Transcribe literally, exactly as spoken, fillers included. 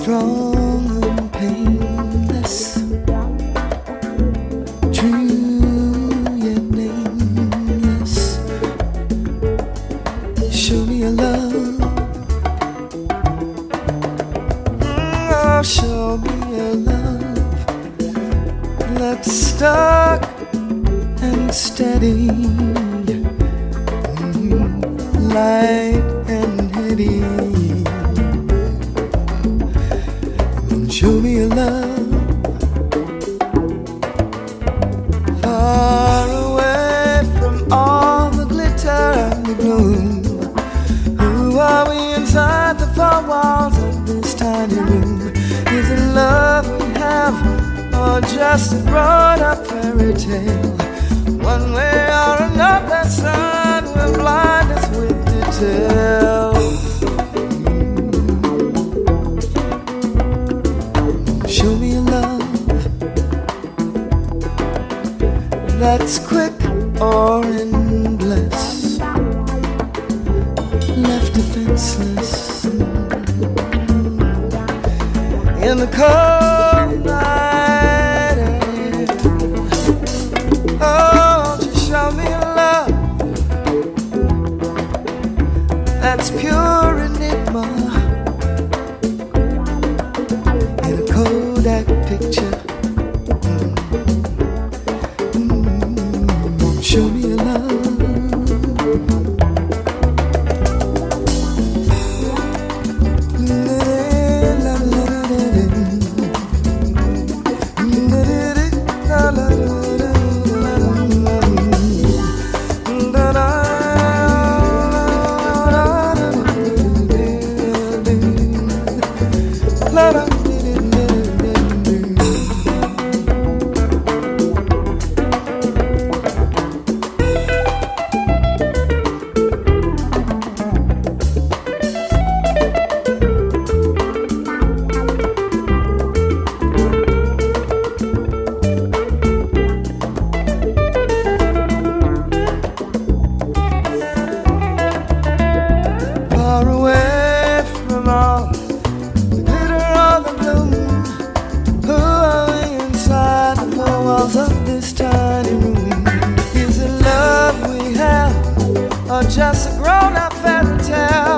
strong and painless, true yet nameless. Show me a love, oh, show me a love that's stuck and steady, mm, light and heady. Show me a love far away from all the glitter and the gloom. Who are we inside the four walls of this tiny room? Is it love we have, or just a grown-up fairy tale? One way or another, son, will blind us with details. Show me a love that's quick or endless, left defenseless in the cold night air. Oh, just show me a love that's pure enigma in a Kodak picture. Mm-hmm. Show me a love. Of this tiny room, is it love we have, or just a grown-up fairy tale?